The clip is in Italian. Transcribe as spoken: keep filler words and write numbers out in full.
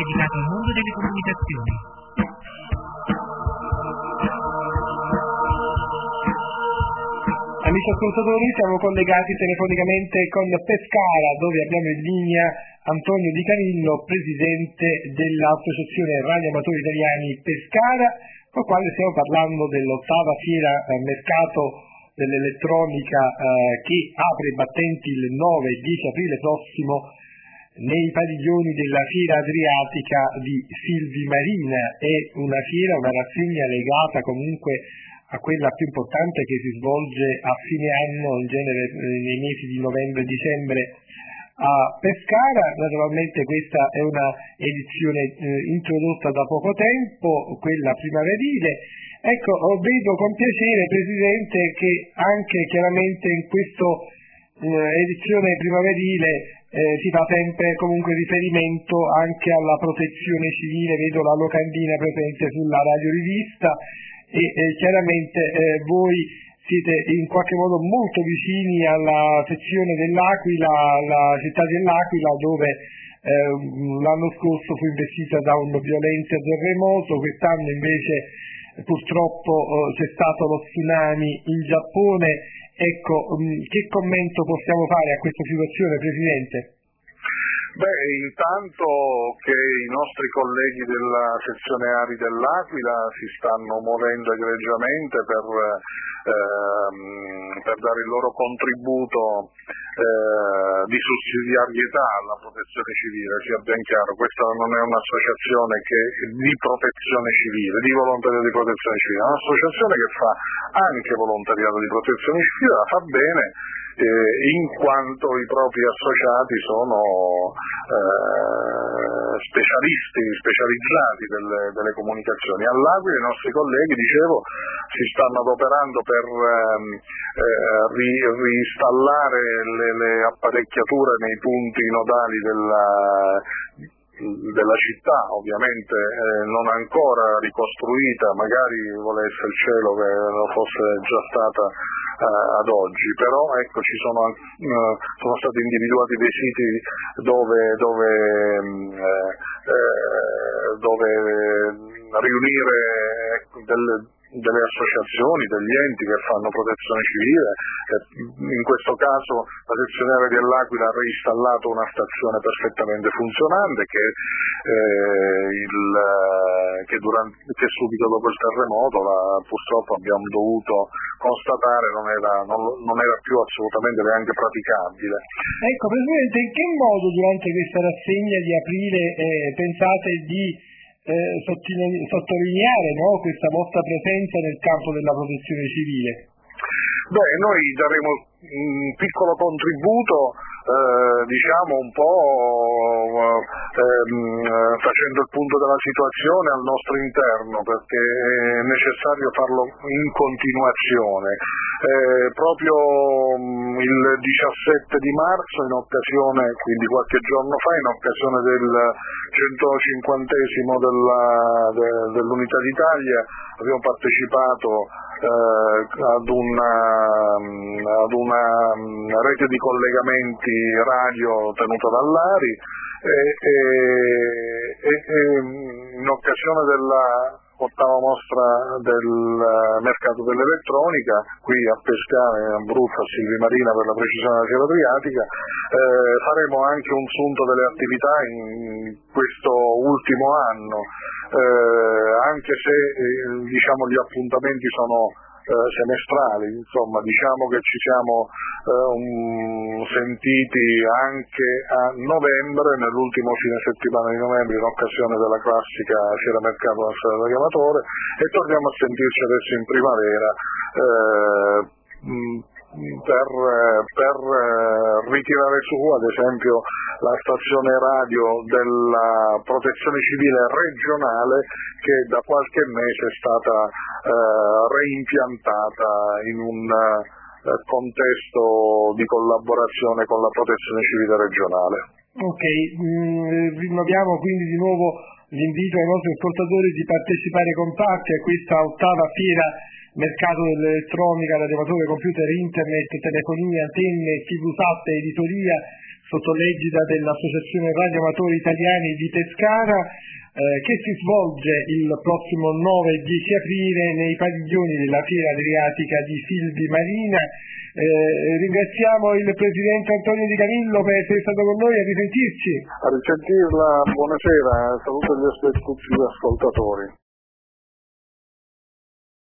dedicato al mondo delle comunicazioni. Amici ascoltatori, siamo collegati telefonicamente con Pescara, dove abbiamo in linea Antonio Di Canillo, presidente dell'Associazione Radioamatori Italiani Pescara, con il quale stiamo parlando dell'ottava fiera eh, mercato dell'elettronica eh, che apre i battenti il nove e dieci aprile prossimo nei padiglioni della Fiera Adriatica di Silvi Marina. È una fiera, una rassegna legata comunque a quella più importante che si svolge a fine anno, in genere nei mesi di novembre e dicembre a Pescara. Naturalmente questa è una edizione eh, introdotta da poco tempo, quella primaverile. Ecco, vedo con piacere, Presidente, che anche chiaramente in questa eh, edizione primaverile eh, si fa sempre comunque riferimento anche alla protezione civile. Vedo la locandina presente sulla radiorivista e eh, chiaramente eh, voi siete in qualche modo molto vicini alla sezione dell'Aquila, alla città dell'Aquila, dove eh, l'anno scorso fu investita da un violento terremoto. Quest'anno invece purtroppo eh, c'è stato lo tsunami in Giappone. Ecco, mh, che commento possiamo fare a questa situazione, Presidente? Beh, intanto che i nostri colleghi della sezione Ari dell'Aquila si stanno muovendo egregiamente per, ehm, per dare il loro contributo eh, di sussidiarietà alla protezione civile, sia ben chiaro. Questa non è un'associazione che di protezione civile, di volontariato di protezione civile, è un'associazione che fa anche volontariato di protezione civile, la fa bene, Eh, in quanto i propri associati sono eh, specialisti, specializzati delle, delle comunicazioni. All'Aquila i nostri colleghi, dicevo, si stanno adoperando per ehm, eh, ri, reinstallare le, le apparecchiature nei punti nodali della della città, ovviamente eh, non ancora ricostruita, magari volesse il cielo che lo fosse già stata eh, ad oggi, però ecco, ci sono, eh, sono stati individuati dei siti dove, dove, eh, eh, dove riunire ecco, delle delle associazioni, degli enti che fanno protezione civile. In questo caso la sezione Aria dell'Aquila ha reinstallato una stazione perfettamente funzionante che, eh, il, che, durante, che subito dopo il terremoto la, purtroppo abbiamo dovuto constatare non era, non, non era più assolutamente neanche praticabile. Ecco, Presidente, in che modo durante questa rassegna di aprile eh, pensate di Eh, sottolineare no, questa vostra presenza nel campo della protezione civile? Beh, noi daremo un piccolo contributo, eh, diciamo un po' ehm, facendo il punto della situazione al nostro interno, perché è necessario farlo in continuazione. Eh, proprio mh, il diciassette di marzo, in occasione, quindi qualche giorno fa, in occasione del centocinquantesimo della, de, dell'Unità d'Italia, abbiamo partecipato eh, ad, una, ad una rete di collegamenti radio tenuta dall'Ari e, e, e, e in occasione della ottava mostra del mercato dell'elettronica qui a Pescara, in Abruzzo, a Silvi Marina per la precisione della Fiera Adriatica. Eh, faremo anche un sunto delle attività in questo ultimo anno, eh, anche se eh, diciamo gli appuntamenti sono Eh, semestrali, insomma, diciamo che ci siamo eh, um, sentiti anche a novembre, nell'ultimo fine settimana di novembre, in occasione della classica Fiera Mercato della Strada del Chiamatore, e torniamo a sentirci adesso in primavera eh, mh, per, per ritirare su ad esempio la stazione radio della protezione civile regionale, che da qualche mese è stata eh, reimpiantata in un eh, contesto di collaborazione con la protezione civile regionale. Ok, mm, rinnoviamo quindi di nuovo l'invito ai nostri ascoltatori di partecipare compatti a questa ottava fiera mercato dell'elettronica, radioamatore, computer, internet, telefonia, antenne, tivù SAT e editoria, sotto l'egida dell'Associazione Radioamatori Italiani di Pescara, eh, che si svolge il prossimo nove e dieci aprile nei padiglioni della Fiera Adriatica di Filvi Marina. Eh, ringraziamo il Presidente Antonio Di Camillo per essere stato con noi, a risentirci. A risentirla, buonasera, saluto gli aspe- tutti gli ascoltatori.